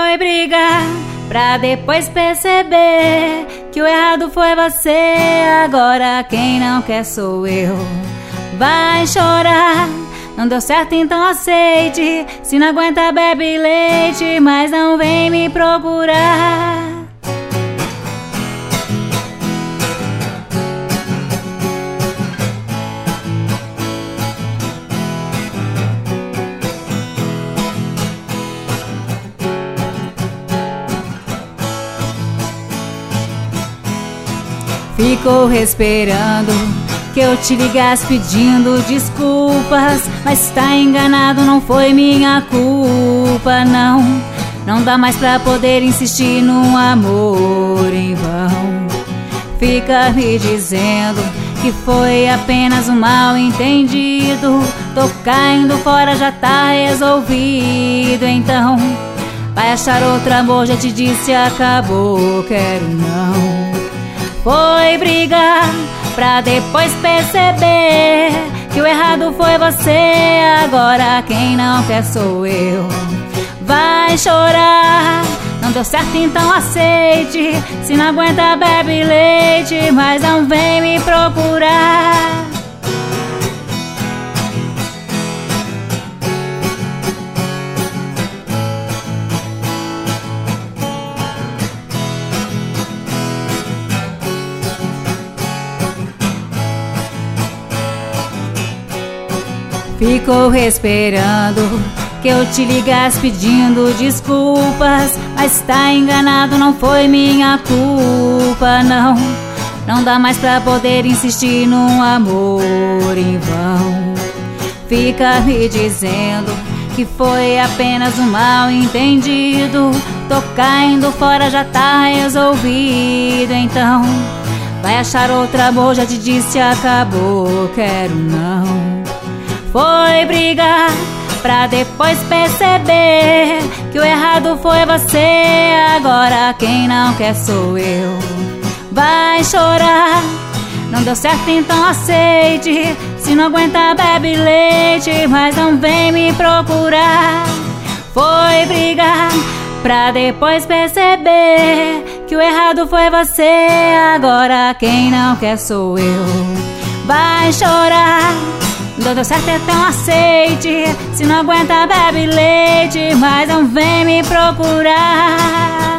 Foi brigar pra depois perceber que o errado foi você. Agora quem não quer sou eu. Vai chorar, não deu certo então aceite. Se não aguenta bebe leite, mas não vem me procurar. Ficou esperando que eu te ligasse pedindo desculpas, mas tá enganado, não foi minha culpa, não. Não dá mais pra poder insistir num amor em vão. Fica me dizendo que foi apenas um mal entendido. Tô caindo fora, já tá resolvido. Então vai achar outro amor, já te disse acabou, quero não. Foi brigar pra depois perceber que o errado foi você. Agora quem não quer sou eu. Vai chorar, não deu certo então aceite. Se não aguenta bebe leite, mas não vem me procurar. Ficou esperando que eu te ligasse pedindo desculpas, mas tá enganado, não foi minha culpa, não. Não dá mais pra poder insistir num amor em vão. Fica me dizendo que foi apenas um mal entendido. Tô caindo fora, já tá resolvido. Então vai achar outro amor, já te disse acabou, quero não. Foi brigar pra depois perceber que o errado foi você. Agora quem não quer sou eu. Vai chorar, não deu certo então aceite. Se não aguenta bebe leite, mas não vem me procurar. Foi brigar pra depois perceber que o errado foi você. Agora quem não quer sou eu. Vai chorar, não deu certo então aceite. Se não aguenta bebe leite, mas não vem me procurar.